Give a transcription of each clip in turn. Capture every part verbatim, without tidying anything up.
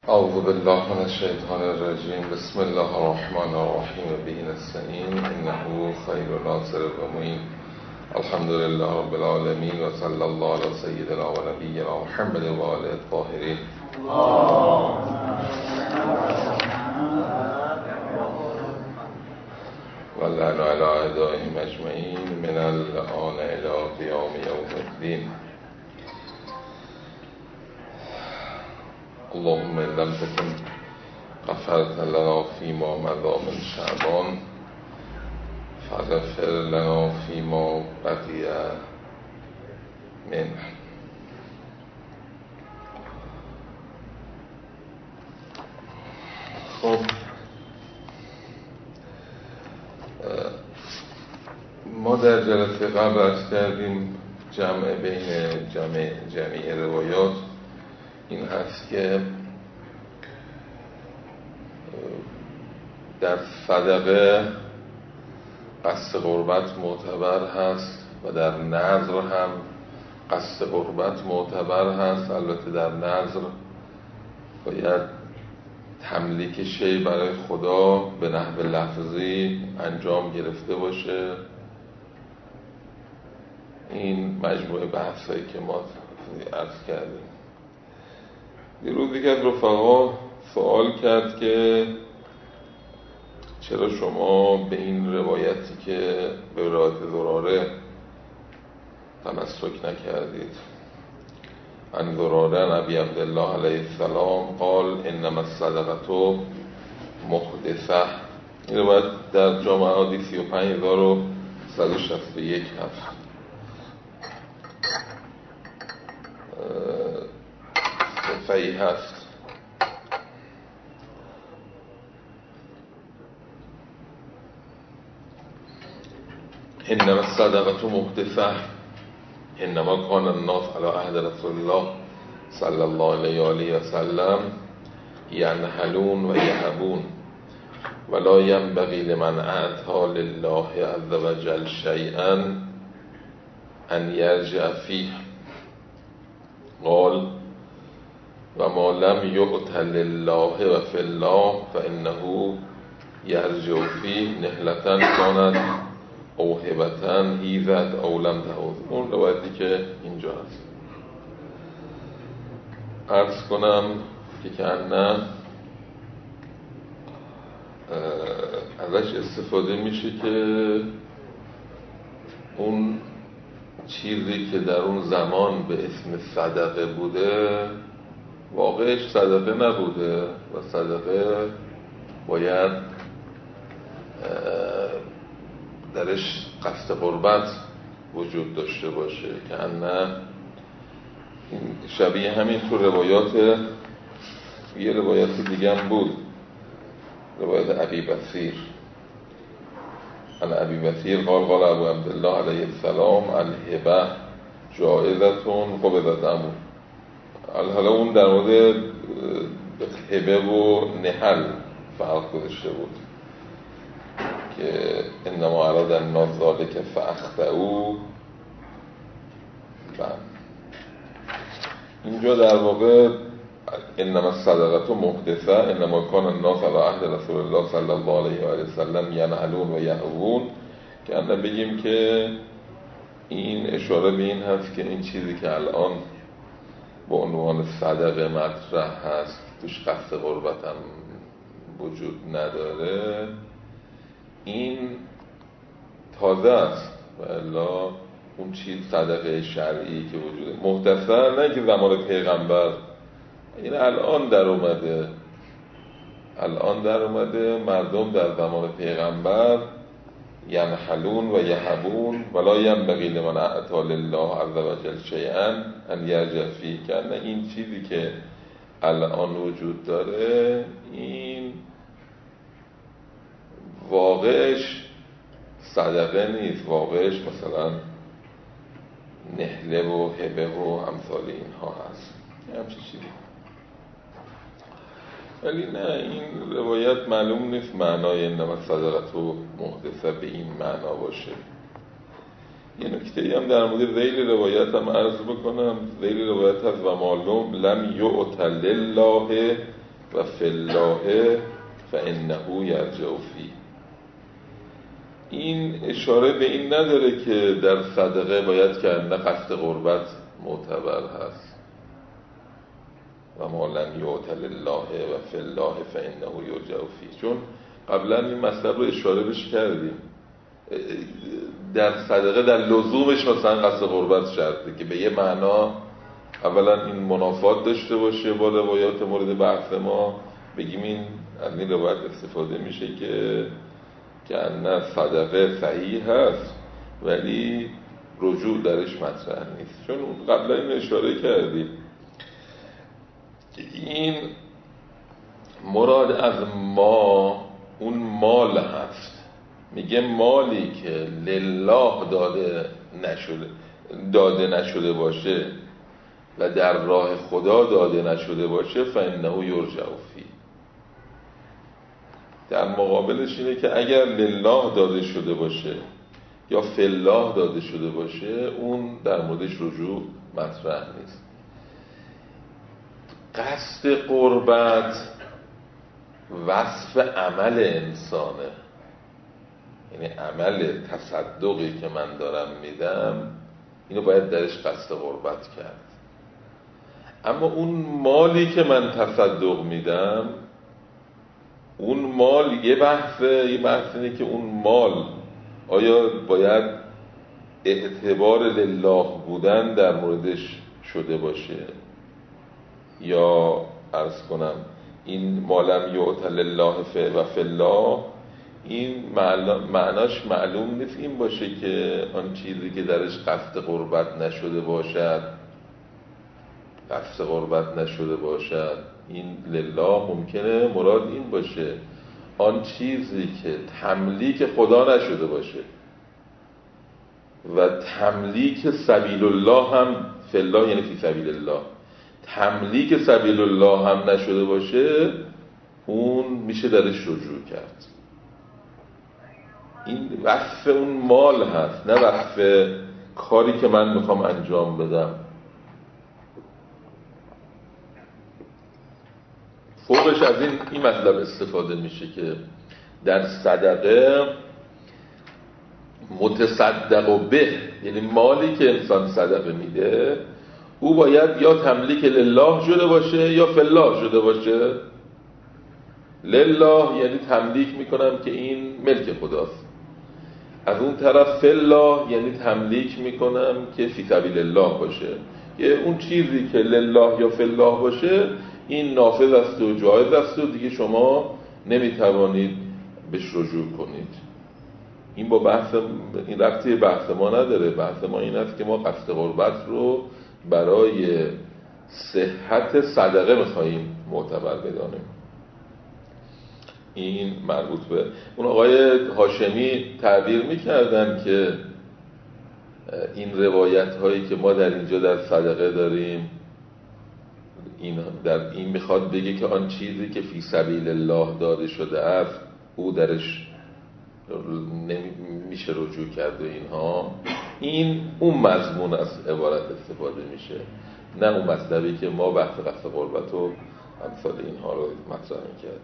اعوذ بالله من الشیطان الرجیم. بسم الله الرحمن الرحیم. به نستعین انه خیر ناصر و معین. الحمد لله رب العالمین و صلی الله علی سیدنا و نبینا محمد و آله الطاهرین. و لعن علی اعدائهم اجمعین من الآن الی قیام یوم الدین. اللهم ان لم تكن غفرت لنا فيما مضى من شعبان فاغفر لنا فيما بقي منه. خب ما در جلسه قبل عرض کردیم جمع بین جمع جمعی روایات این هست که در صدقه قصد قربت معتبر هست و در نذر هم قصد قربت معتبر هست. البته در نذر باید تملیک شی برای خدا به نحو لفظی انجام گرفته باشه. این مجموعه بحثایی که ما عرض کردیم. دیروز دیگه از رفقا سوال کرد که چرا شما به این روایتی که به روایت زراره تمسک نکردید. عن زراره ابی عبدالله علیه السلام قال انما الصدقه محدثه. این روایت در جامع احادیث سی و پنج هزار و صد و شصت و یک هست. صحیح هست. انما الصدقه محدثه انما كان الناس على عهد رسول الله صلی الله علیه و آله و سلم ینحلون و یهبون ولا ينبغي لمن اعطى لله عز وجل شيئا ان يرجع فيه. قال و ما لم یؤت لله و فی الله فانه یرجع فیه نهلة کانت او هبة هیزت او لم تهوز. اون روایتی که اینجا هست عرض کنم که کنه ازش استفاده میشه که اون چیزی که در اون زمان به اسم صدقه بوده واقعش صدقه نبوده و صدقه باید درش قصد قربت وجود داشته باشه. که نه شبیه همین تو روایات یه روایت دیگه هم بود، روایت ابی بصیر. عن ابی بصیر قال قال ابو عبدالله علیه السلام الهبه جائزتون قبضت امون. حالا اون در مورد هبه و نحل فرق گذاشته بود که انما اراد الناس ذلک فاخطئوا. اینجا در واقع انما الصدقه محدثه انما کان الناس علی عهد رسول الله صلی الله علیه و آله وسلم ینحلون و یهوون. که انا بگیم که این اشاره به این هست که این چیزی که الان به عنوان صدقه مطرح هست توش قصد قربت هم وجود نداره، این تازه است. و الا اون چیز صدقه شرعی که وجوده محدثه نه که زمان پیغمبر، این الان در اومده الان در اومده مردم در زمان پیغمبر ینحلون و یهبون ولا ینبغی لمن اعطی لله عز وجل شیئا ان یرجع فیه. که نه این چیزی که الان وجود داره این واقعش صدقه نیست، واقعش مثلا نهله و هبه و امثال اینها هست، همچه چیزی. ولی نه این روایت معلوم نیست معنای انما الصدقه محدثه به این معنا باشه. یه نکته هم در مورد ذیل روایت هم عرض بکنم. ذیل روایت هست و معلوم لم یؤت لله و فی الله فانه یرجع فیه. این اشاره به این نداره که در صدقه باید که نه قصد قربت معتبر هست و ما لم یؤت لله و فی الله فانه یرجع فیه، چون قبلا این مطلب رو اشاره بهش کردیم. در صدقه در لزومش مثلا قصد قربت شرطه که به یه معنا اولا این منافات داشته باشه با روایات مورد بحث ما، بگیم این از این روایت استفاده میشه که که نه صدقه صحیح هست ولی رجوع درش مطرح نیست، چون قبلا این اشاره کردیم. این مراد از ما اون مال هست. میگه مالی که لله داده نشده داده نشده باشه و در راه خدا داده نشده باشه فانه یرجع فیه. در مقابلش اینه که اگر لله داده شده باشه یا فی الله داده شده باشه اون در موردش رجوع مطرح نیست. قصد قربت وصف عمل انسانه، یعنی عمل تصدقی که من دارم میدم اینو باید درش قصد قربت کرد. اما اون مالی که من تصدق میدم، اون مال یه بحثه، یه بحث اینه که اون مال آیا باید اعتبار لله بودن در موردش شده باشه یا عرض کنم این مالم یؤت لله و فی الله، این معناش معلوم نیست این باشه که آن چیزی که درش قصد قربت نشده باشد قصد قربت نشده باشد این لله ممکنه مراد این باشه آن چیزی که تملیک خدا نشده باشه و تملیک سبیل الله هم فی الله یعنی فی سبیل الله، تملیک سبیل الله هم نشده باشه اون میشه درش رجوع کرد. این وصف اون مال هست نه وصف کاری که من میخوام انجام بدم. فوقش از این این مطلب استفاده میشه که در صدقه متصدق و به، یعنی مالی که انسان صدقه میده او باید یا تملیک لله شده باشه یا فی الله شده باشه. لله یعنی تملیک میکنم که این ملک خداست، از اون طرف فی الله یعنی تملیک میکنم که فی سبیل الله باشه، که اون چیزی که لله یا فی الله باشه این نافذ است و جایز است و دیگه شما نمیتوانید بهش رجوع کنید. این با بحث این ربطی بحث ما نداره. بحث ما این است که ما قصد قربت رو برای صحت صدقه میخواییم معتبر بدانیم. این مربوط به اون آقای هاشمی تعبیر میکردن که این روایت هایی که ما در اینجا در صدقه داریم این در این میخواد بگه که آن چیزی که فی سبیل الله داده شده است او درش نمیشه رجوع کرد و اینها، این اون مضمون از عبارت استفاده میشه، نه اون مطلبی که ما بحث قصد قربت و امثال اینها رو مطرح میکردیم.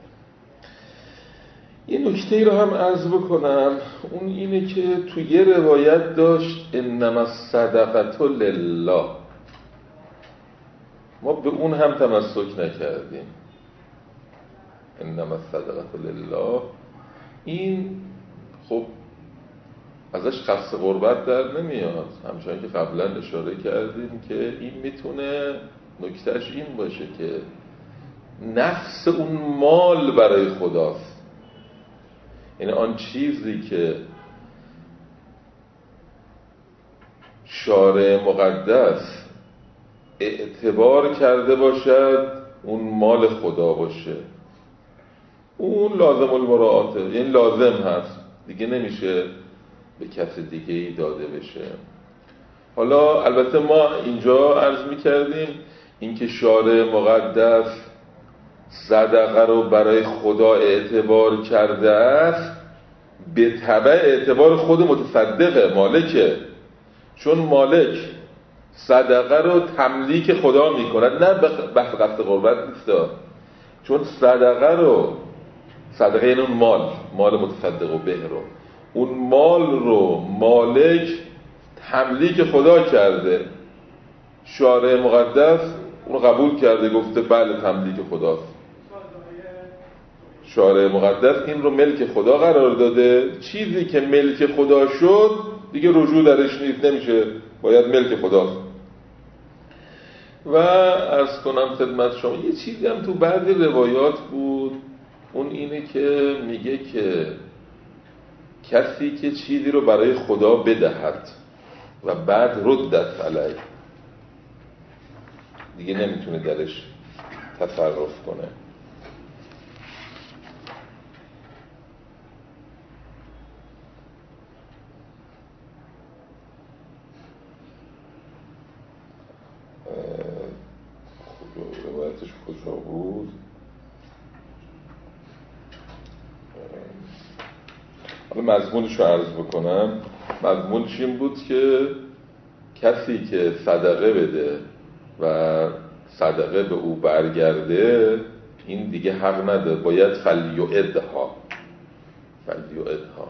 یه نکته ای رو هم عرض بکنم، اون اینه که تو یه روایت داشت انما الصدقة لله، ما به اون هم تمسک نکردیم. انما الصدقة لله این خب ازش قصد قربت در نمیاد، همچنان که قبلا اشاره کردیم که این میتونه نکتهش این باشه که نفس اون مال برای خداست، یعنی آن چیزی که شارع مقدس اعتبار کرده باشد اون مال خدا باشه، اون لازم المراعاته، یعنی لازم هست دیگه نمیشه به کس دیگه ای داده بشه. حالا البته ما اینجا عرض میکردیم اینکه شارع مقدس صدقه رو برای خدا اعتبار کرده است به تبع اعتبار خود متصدقه، مالکه، چون مالک صدقه رو تملیک خدا میکند، نه بحث قصد قربت نیست. چون صدقه رو، صدقه یعنی اون مال، مال متصدق و به رو، اون مال رو مالک تملیک خدا کرده، شارع مقدس اون قبول کرده، گفته بله تملیک خداست. شارع مقدس این رو ملک خدا قرار داده. چیزی که ملک خدا شد دیگه رجوع درش نیست، نمیشه، باید ملک خداست. و عرض کنم خدمت شما یه چیزی هم تو بعضی روایات بود، اون اینه که میگه که کسی که چیزی رو برای خدا بدهد و بعد ردت علیه، دیگه نمیتونه درش تصرف کنه. روایتش کجا بود؟ حالا مضمونش رو عرض بکنم. مضمونش این بود که کسی که صدقه بده و صدقه به او برگرده، این دیگه حق نداره، باید فلیعدها فلیعدها.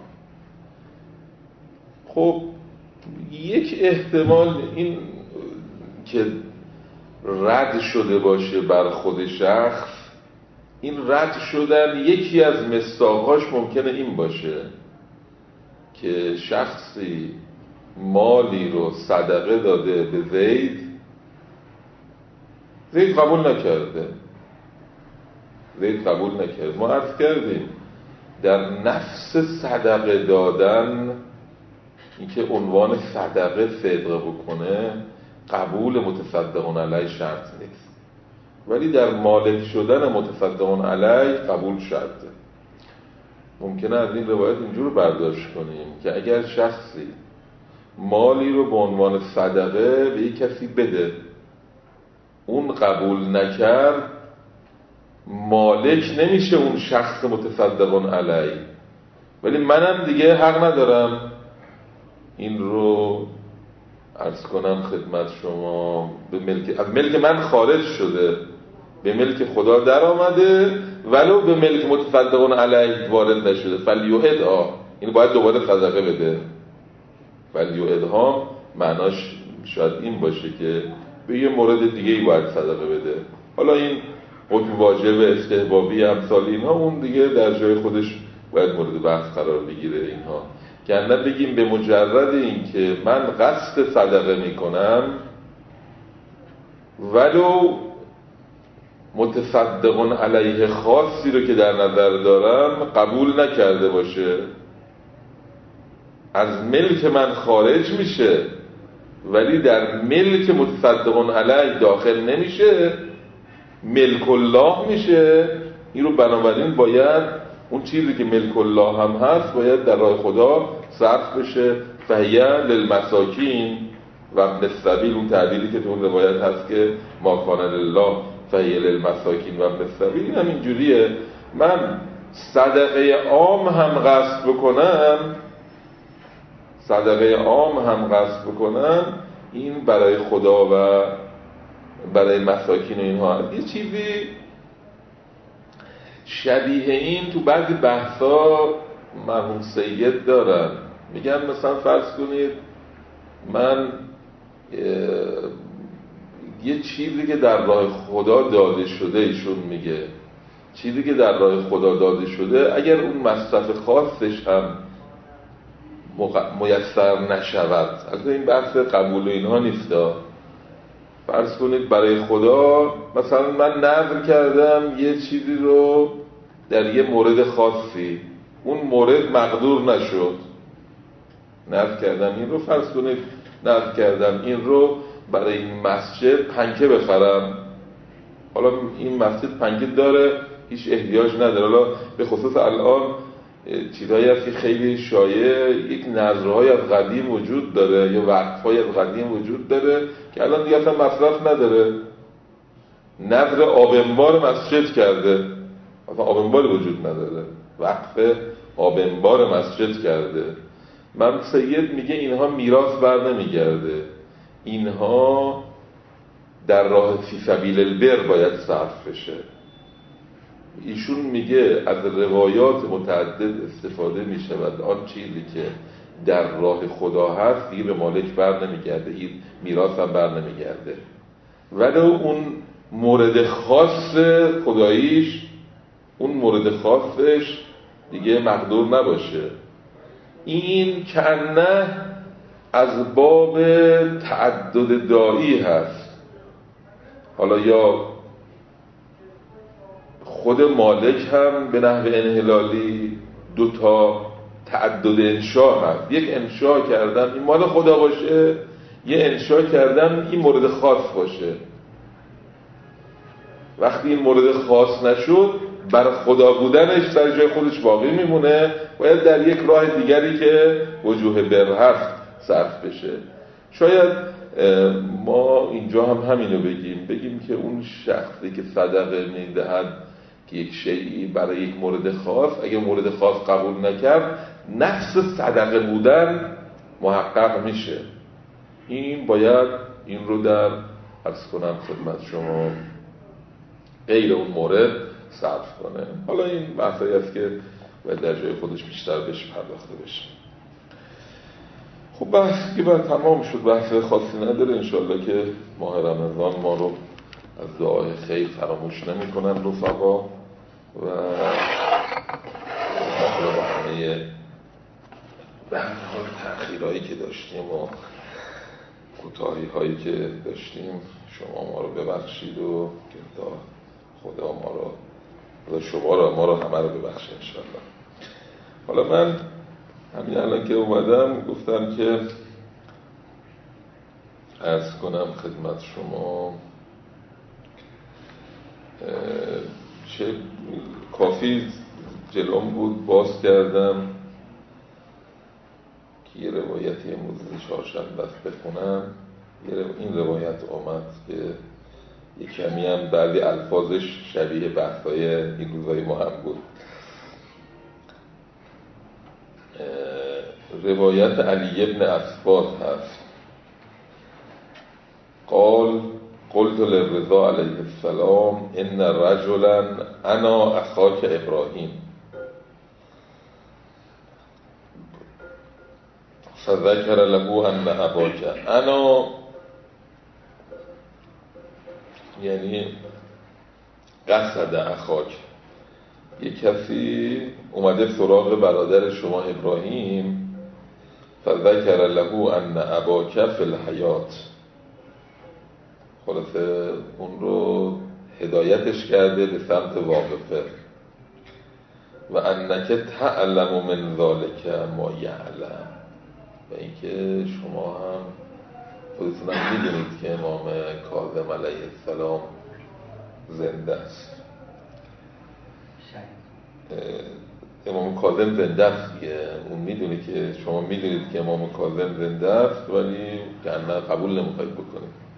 خب یک احتمال این که رد شده باشه بر خود شخص، این رد شدن یکی از مصداقاش ممکنه این باشه که شخصی مالی رو صدقه داده به زید، زید قبول نکرده زید قبول نکرده ما عرض کردیم در نفس صدقه دادن، این که عنوان صدقه صدقه بکنه، قبول متصدقون علیه شرط نیست، ولی در مالک شدن متصدقون علیه قبول شرطه. ممکنه از این روایت اینجور برداشت کنیم که اگر شخصی مالی رو به عنوان صدقه به یک کسی بده، اون قبول نکرد، مالک نمیشه اون شخص متصدقون علیه، ولی منم دیگه حق ندارم این رو عرض کنم خدمت شما، به ملک، از ملک من خارج شده، به ملک خدا در آمده، ولو به ملک متصدقون علیه وارد نشده. فلیعدها، این باید دوباره صدقه بده. فلیعدها معناش شاید این باشه که به یه مورد دیگه ای باید صدقه بده. حالا این حکم واجب استحبابی امثال اینها، اون دیگه در جای خودش باید مورد بحث قرار بگیره اینها. که نه بگیم به مجرد این که من قصد صدقه میکنم ولو متصدقون علیه خاصی رو که در نظر دارم قبول نکرده باشه، از ملک من خارج میشه ولی در ملک متصدقون علیه داخل نمیشه، ملک الله میشه. این رو بنابراین باید اون چیزی که ملک الله هم هست باید در راه خدا صرف بشه. فهیه للمساکین و ابن السبیل، اون تعبیری که تو اون روایت هست که ما کان لله فهیه للمساکین و ابن السبیل، این هم اینجوریه. من صدقه عام هم قصد بکنم صدقه عام هم قصد بکنم این برای خدا و برای مساکین و اینها. یه چیزی شبیه این تو بعضی بحثا مرحوم سید دارن، میگن مثلا فرض کنید من یه چیزی که در راه خدا داده شده، ایشون میگه چیزی که در راه خدا داده شده اگر اون مصرف خاصش هم میسر نشود، از این بحث قبول اینها نیستا. فرض کنید برای خدا مثلا من نذر کردم یه چیزی رو در یه مورد خاصی، اون مورد مقدور نشد، نذر کردم این رو، فرض کنید نذر کردم این رو برای این مسجد پنکه بخرم، حالا این مسجد پنکه داره هیچ احتیاج نداره، حالا به خصوص الان چیزهایی هست که خیلی شایع، یک نذرهای از قدیم وجود داره یا وقفهای از قدیم وجود داره که الان دیگه اصلا مصرف نداره. نذر آب انبار مسجد کرده، اصلا آب انبار وجود نداره، وقف آب انبار مسجد کرده. من سید میگه اینها میراث بر نمیگرده، اینها در راه فی سبیل البر باید صرف بشه. ایشون میگه از روایات متعدد استفاده میشه و آن چیزی که در راه خدا هست دیگه به مالک بر نمیگرده، این میراث هم بر نمیگرده، ولی اون مورد خاص خداییش، اون مورد خاصش دیگه مقدور نباشه. این کنه از باب تعدد داعی هست. حالا یا خود مالک هم به نحو انحلالی دو تا تعدد انشا هست. یک انشا کردم این مال خدا باشه، یه انشا کردم این مورد خاص باشه. وقتی این مورد خاص نشد، بر خدا بودنش در جای خودش باقی میمونه، باید در یک راه دیگری که وجوه بر هست صرف بشه. شاید ما اینجا هم همینو بگیم بگیم که اون شخصی که صدقه میدهد که یک شیئی برای یک مورد خاص، اگه مورد خاص قبول نکرد نفس صدقه بودن محقق میشه. این باید این رو در عرض کنم خدمت شما غیر اون مورد صرف کنه. حالا این بحثایی است که باید در جای خودش بیشتر بهش پرداخته بشه. خب بحث که باید تمام شد، بحث خاصی نداره. انشالله که ماه رمضان ما رو از دعای خیر فراموش نمی کنن رفقا و با همه به هر حال تأخیرهایی که داشتیم و کوتاهی هایی که داشتیم شما ما رو ببخشید و که تا خدا ما رو خدا شما رو ما رو همه رو ببخشید انشالله. حالا من همین الان که اومدم گفتم که عرض کنم خدمت شما چه کافی جلوم بود باز کردم که یه روایتی امروز چهارشنبه است بخونم. این روایت آمد که یه کمی هم بعضی الفاظش شبیه بحثای این روزای ما هم بود. روایت علی ابن اسفاد هست. قال قلت للرضا علیه السلام ان رجلا انا اخاک ابراهیم فذکر له ان اباک انا، یعنی قصد اخاک، یک کسی اومده سراغ برادر شما ابراهیم، فذکر له ان اباک فی الحیات، خلاصه اون رو هدایتش کرده به سمت واقفه، و انک تعلم من ذالک ما یعلم، و اینکه شما هم خودتون هم میدونید که امام کاظم علیه السلام زنده است. امام کاظم زنده است دیگه، اون میدونه که شما میدونید که امام کاظم زنده است ولی کنه قبول نمیخواید بکنید.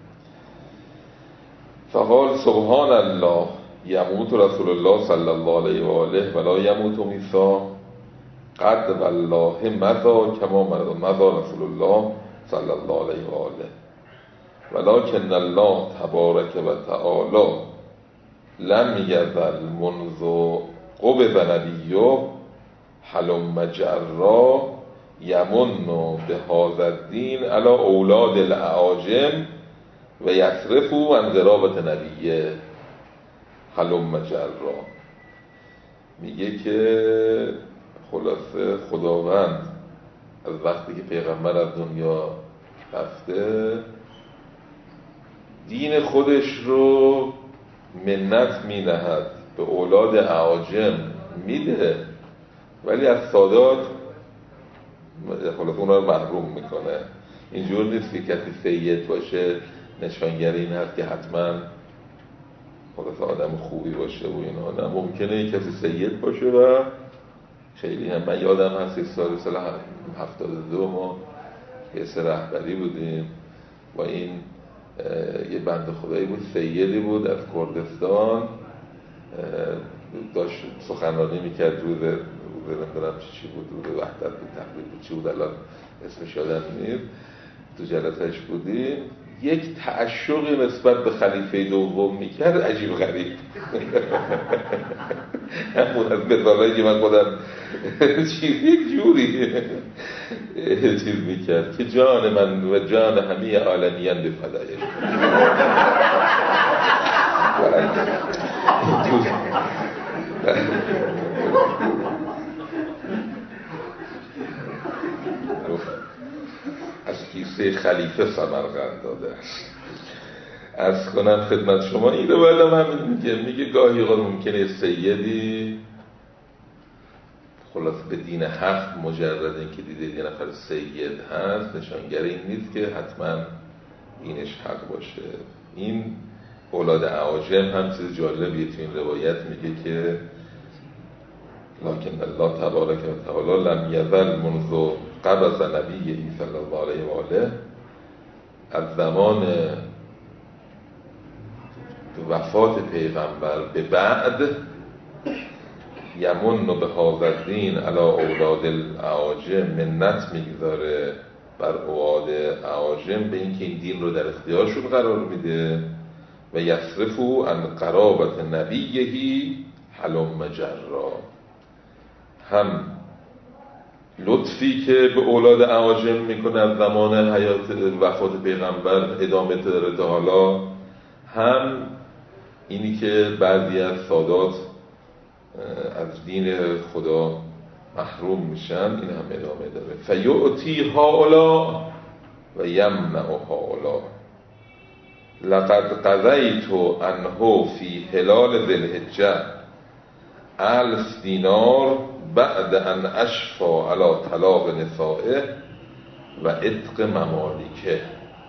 فقال سبحان الله یموت رسول الله صلی الله علیه و آله ولا یموت موسی قد والله مضى کما مضى رسول الله صلی الله علیه و آله ولکن الله تبارک و تعالی لم یزل منذ قبض نبیه حلم جرا یمن به هذا الدین علی اولاد الاعاجم و یصرفوا عن قرابت نبیه حلم جرا. میگه که خلاصه خداوند از وقتی که پیغمبر از دنیا رفته دین خودش رو منت می نهد به اولاد اعاجم میده، ولی از سادات خلاصه اونا رو محروم میکنه. اینجور نیست که کسی سید باشه نشانگر این هست که حتما خلاصه آدم خوبی باشه و اینا. نه، ممکنه کسی سید باشه و خیلی هم من یادم هست یک سال سال هفتاد و دو ما یه سه رهبری بودیم با این یه بند خدایی بود سیدی بود از کردستان داشت سخنرانی میکرد روز روز نمیدونم چی بود، روز وحدت بود تقریبا چی بود الان اسمش یادم نیست، تو جلسهش بودیم یک تعشقی نسبت به خلیفه دوم میکرد عجیب غریب. همون از مثالایی که من خودم یک جوری چیز میکرد که جان من و جان همه عالمیان به فدایش. از کیسه خلیفه سمرقند داده است. عرض کنم خدمت شما این رو بعدم همین میگه میگه گاهی اوقات ممکنه سیدی خلاص به دین حق مجرد این که دیده یه نفر سید هست نشانگر این نیست که حتما اینش حق باشه. این اولاد اعاجم هم چیز جالبیه تو این روایت میگه که لکن الله تبارک و تعالی لم یزل منذ قبض نبیه صلی الله علیه و آله، از زمان وفات پیغمبر به بعد، یمن به هذا الدین علی اولاد الاعاجم، منت میگذاره بر اولاد اعاجم به اینکه این دین رو در اختیارشون قرار میده و یصرفو عن قرابت نبیهی حلم جرا. هم لطفی که به اولاد اعاجم میکنه از زمان حیات وفات پیغمبر ادامه داره تا حالا، هم اینی که بعضی از سادات از دین خدا محروم میشن این هم ادامه داره. فیعطی هؤلاء و یمنع هؤلاء. لقد قضیت عنه فی هلال ذی الحجه الف دینار بعد ان اشفا علی طلاق نسائه و عتق ممالکه.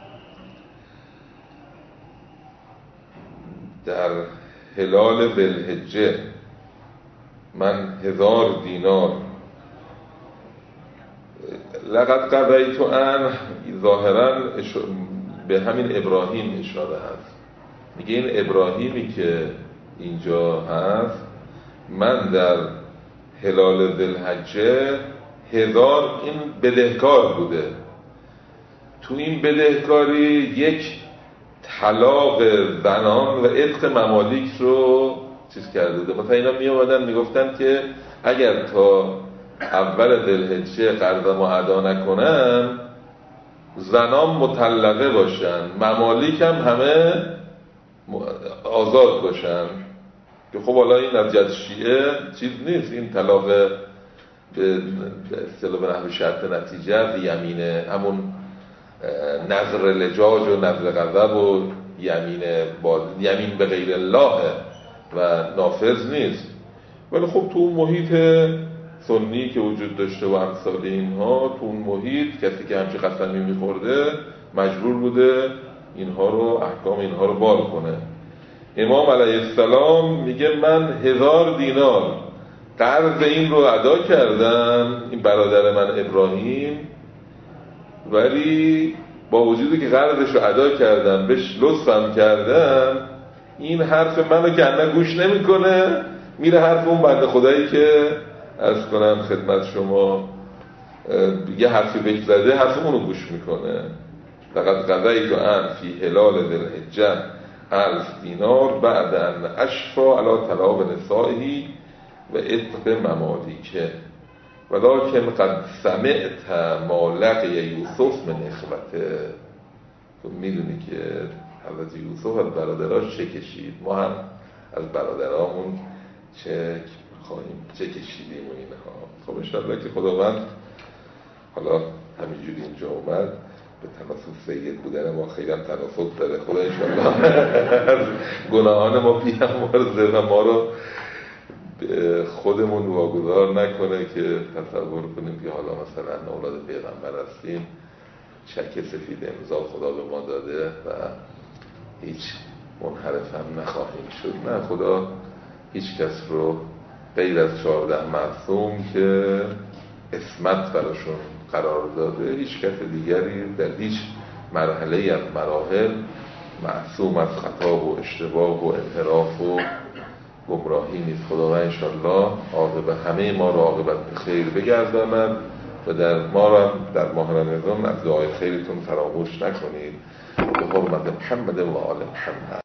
در هلال ذی الحجه من هزار دینار، لقد قضیت عنه ظاهرا به همین ابراهیم اشاره هست. میگه این ابراهیمی که اینجا هست من در هلال ذی الحجه هزار این بدهکار بوده. تو این بدهکاری یک طلاق زنان و عتق ممالیک رو چیز کرده بوده. مثلا اینا می اومدن میگفتن که اگر تا اول ذی الحجه قرضمو ادا نکنم زنان مطلقه باشن، ممالیک هم همه آزاد باشن. که خب حالا این از جهت شیعه چیز نیست، این طلاق به اصطلاح به نحو شرط نتیجه از یمینه، همون نظر لجاج و نظر غضب و یمین با یمین به غیر الله و نافذ نیست. ولی خب تو اون محیط سنی که وجود داشته و امثال اینها، تو اون محیط کسی که همچه قسمی میخورده مجبور بوده اینها رو احکام اینها رو بال کنه. امام علیه السلام میگه من هزار دینار قرض این رو ادا کردم، این برادر من ابراهیم، ولی با وجودی که قرضش رو ادا کردم بهش لطفم کردم، این حرف منو که انا گوش نمیکنه، میره حرف اون بنده خدایی که عرض کنم خدمت شما یه حرفی بهش زده حرف اونو گوش میکنه. لقد قضیت عنه فی هلال ذی الحجه الف دینار بعد ان اشفا علی طلاق نسائه و عتق ممالیکه ولکن قد سمعت ما لقی یوسف من اخوته. تو میدونی که حضرت یوسف از برادراش چه کشید، ما هم از برادرامون چه خواهیم چه کشیدیم و اینها. خب انشاءالله که خداوند حالا همینجوری اینجا اومد به تناسب سید بودن ما خیلی هم تناسب داره. خدا انشاءالله از گناهان ما بیامرزه و ما رو خودمون واگذار نکنه که تصور کنیم که حالا مثلا اولاد پیغمبر هستیم، چک سفید امضا خدا به ما داده و هیچ منحرف هم نخواهیم شد. نه، خدا هیچ کس رو غیر از چهارده معصوم که اسمت براشون قرار داده، هیچ کس دیگری در هیچ مرحله از مراحل معصوم از خطا و اشتباه و انحراف و گمراهی نیست. خداوند انشاءالله عاقبت همه ما را عاقبت به خیر بگرداند و در ما را در ماه رمضان از دعای خیرتون فراموش نکنید. به حرمت محمد و آل محمد.